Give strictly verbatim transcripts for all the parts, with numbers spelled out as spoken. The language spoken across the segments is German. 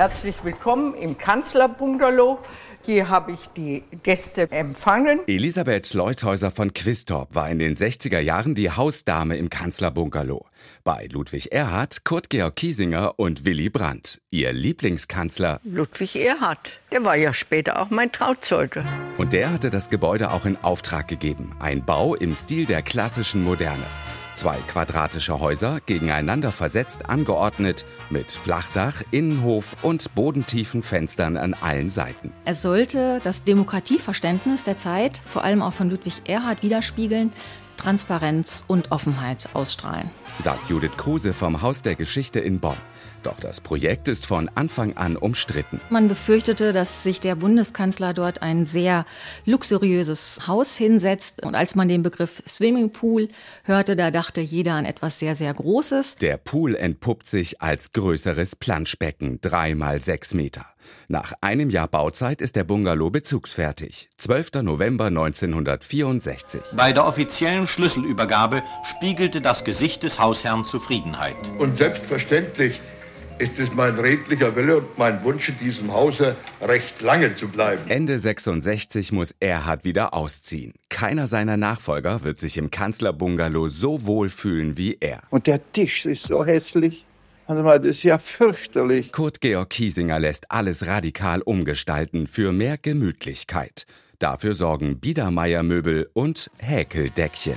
Herzlich willkommen im Kanzlerbungalow. Hier habe ich die Gäste empfangen. Elisabeth Leuthäuser von Quistorp war in den sechziger Jahren die Hausdame im Kanzlerbungalow. Bei Ludwig Erhard, Kurt Georg Kiesinger und Willy Brandt. Ihr Lieblingskanzler Ludwig Erhard, der war ja später auch mein Trauzeuge. Und der hatte das Gebäude auch in Auftrag gegeben. Ein Bau im Stil der klassischen Moderne. Zwei quadratische Häuser, gegeneinander versetzt angeordnet, mit Flachdach, Innenhof und bodentiefen Fenstern an allen Seiten. Es sollte das Demokratieverständnis der Zeit, vor allem auch von Ludwig Erhard, widerspiegeln, Transparenz und Offenheit ausstrahlen. Sagt Judith Kruse vom Haus der Geschichte in Bonn. Doch das Projekt ist von Anfang an umstritten. Man befürchtete, dass sich der Bundeskanzler dort ein sehr luxuriöses Haus hinsetzt. Und als man den Begriff Swimmingpool hörte, da dachte jeder an etwas sehr, sehr Großes. Der Pool entpuppt sich als größeres Planschbecken, drei mal sechs Meter. Nach einem Jahr Bauzeit ist der Bungalow bezugsfertig. zwölfter November neunzehnhundertvierundsechzig. Bei der offiziellen Schlüsselübergabe spiegelte das Gesicht des Hausherrn Zufriedenheit. Und selbstverständlich ist es mein redlicher Wille und mein Wunsch, in diesem Hause recht lange zu bleiben. Ende sechsundsechzig muss Erhard wieder ausziehen. Keiner seiner Nachfolger wird sich im Kanzlerbungalow so wohlfühlen wie er. Und der Tisch ist so hässlich. Also mal, das ist ja fürchterlich. Kurt Georg Kiesinger lässt alles radikal umgestalten für mehr Gemütlichkeit. Dafür sorgen Biedermeier-Möbel und Häkeldeckchen.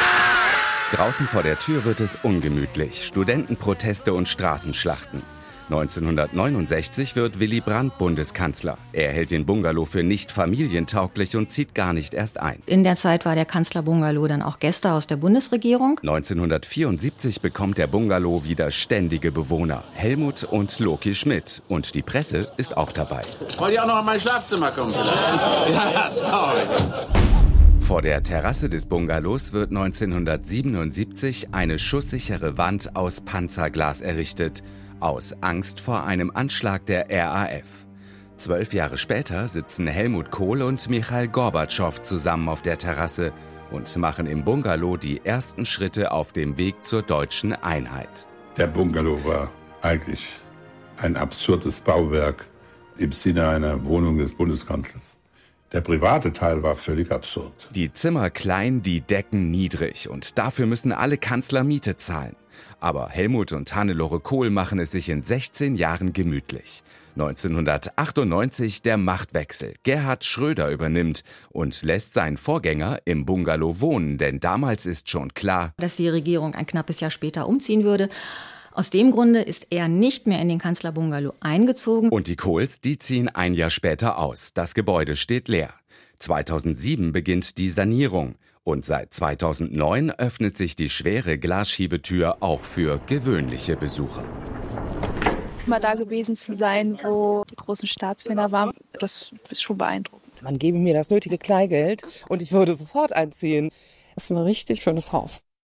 Draußen vor der Tür wird es ungemütlich. Studentenproteste und Straßenschlachten. neunzehnhundertneunundsechzig wird Willy Brandt Bundeskanzler. Er hält den Bungalow für nicht familientauglich und zieht gar nicht erst ein. In der Zeit war der Kanzlerbungalow dann auch Gäste aus der Bundesregierung. neunzehnhundertvierundsiebzig bekommt der Bungalow wieder ständige Bewohner. Helmut und Loki Schmidt. Und die Presse ist auch dabei. Wollt ihr auch noch in mein Schlafzimmer kommen vielleicht? Ja, sorry. Vor der Terrasse des Bungalows wird neunzehnhundertsiebenundsiebzig eine schusssichere Wand aus Panzerglas errichtet, aus Angst vor einem Anschlag der R A F. Zwölf Jahre später sitzen Helmut Kohl und Michail Gorbatschow zusammen auf der Terrasse und machen im Bungalow die ersten Schritte auf dem Weg zur deutschen Einheit. Der Bungalow war eigentlich ein absurdes Bauwerk im Sinne einer Wohnung des Bundeskanzlers. Der private Teil war völlig absurd. Die Zimmer klein, die Decken niedrig und dafür müssen alle Kanzler Miete zahlen. Aber Helmut und Hannelore Kohl machen es sich in sechzehn Jahren gemütlich. neunzehnhundertachtundneunzig der Machtwechsel. Gerhard Schröder übernimmt und lässt seinen Vorgänger im Bungalow wohnen, denn damals ist schon klar, dass die Regierung ein knappes Jahr später umziehen würde. Aus dem Grunde ist er nicht mehr in den Kanzlerbungalow eingezogen. Und die Kohls, die ziehen ein Jahr später aus. Das Gebäude steht leer. zweitausendsieben beginnt die Sanierung. Und seit zweitausendneun öffnet sich die schwere Glasschiebetür auch für gewöhnliche Besucher. Mal da gewesen zu sein, wo die großen Staatsmänner waren, das ist schon beeindruckend. Man gebe mir das nötige Kleingeld und ich würde sofort einziehen. Es ist ein richtig schönes Haus.